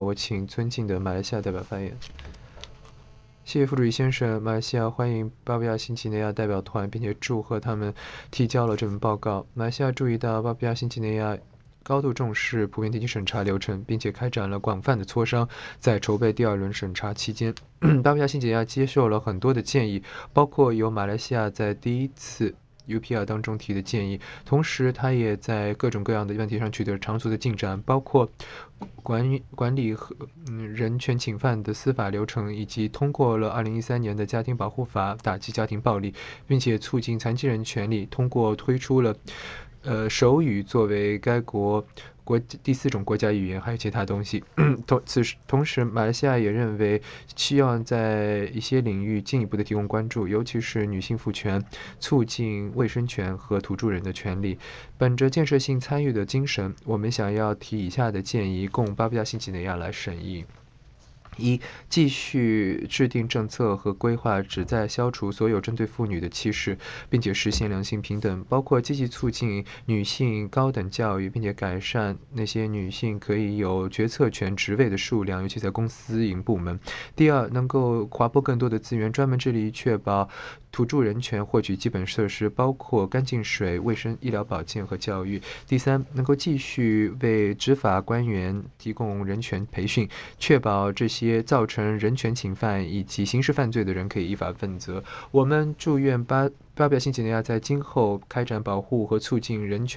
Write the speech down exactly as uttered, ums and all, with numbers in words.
我请尊敬的马来西亚代表发言。谢谢副主席先生，马来西亚欢迎巴布亚新几内亚代表团，并且祝贺他们提交了这份报告。马来西亚注意到巴布亚新几内亚高度重视普遍提起审查流程，并且开展了广泛的磋商。在筹备第二轮审查期间，巴布亚新几内亚接受了很多的建议，包括由马来西亚在第一次U P R 当中提的建议，同时他也在各种各样的问题上取得长足的进展，包括管管理和、嗯、人权侵犯的司法流程，以及通过了二零一三年的家庭保护法，打击家庭暴力，并且促进残疾人权利，通过推出了呃手语作为该国国第四种国家语言，还有其他东西。同此时同时，马来西亚也认为希望在一些领域进一步的提供关注，尤其是女性赋权、促进卫生权和土著人的权利。本着建设性参与的精神，我们想要提以下的建议，供巴布亚新几内亚来审议。一、继续制定政策和规划，旨在消除所有针对妇女的歧视，并且实现两性平等，包括积极促进女性高等教育，并且改善那些女性可以有决策权职位的数量，尤其在公私营部门。第二，能够划拨更多的资源，专门致力于确保土著人权获取基本设施，包括干净水、卫生、医疗保健和教育。第三，能够继续为执法官员提供人权培训，确保这些造成人权侵犯以及刑事犯罪的人可以依法问责。我们祝愿巴巴布亚新几内亚在今后开展保护和促进人权